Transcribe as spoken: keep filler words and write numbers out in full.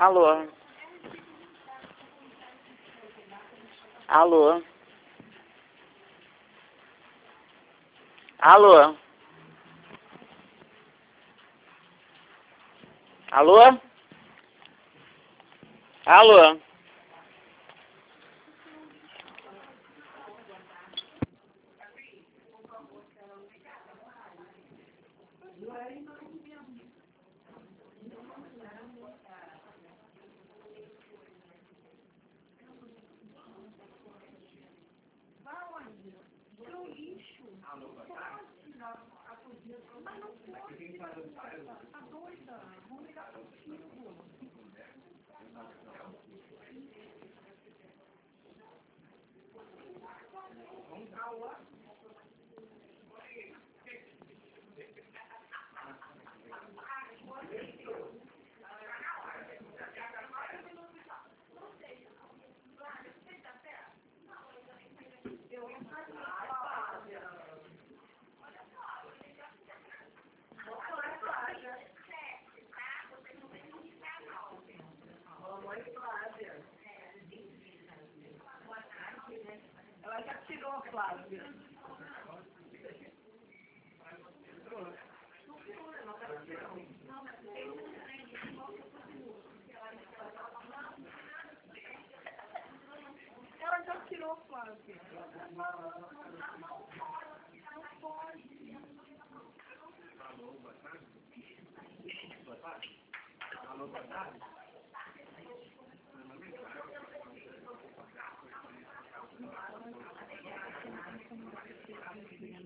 Alô? Alô? Alô? Alô? Alô? Ela já tirou a Flávia. Ela já tirou a Flávia. Alô, boa tarde. Alô, boa tarde.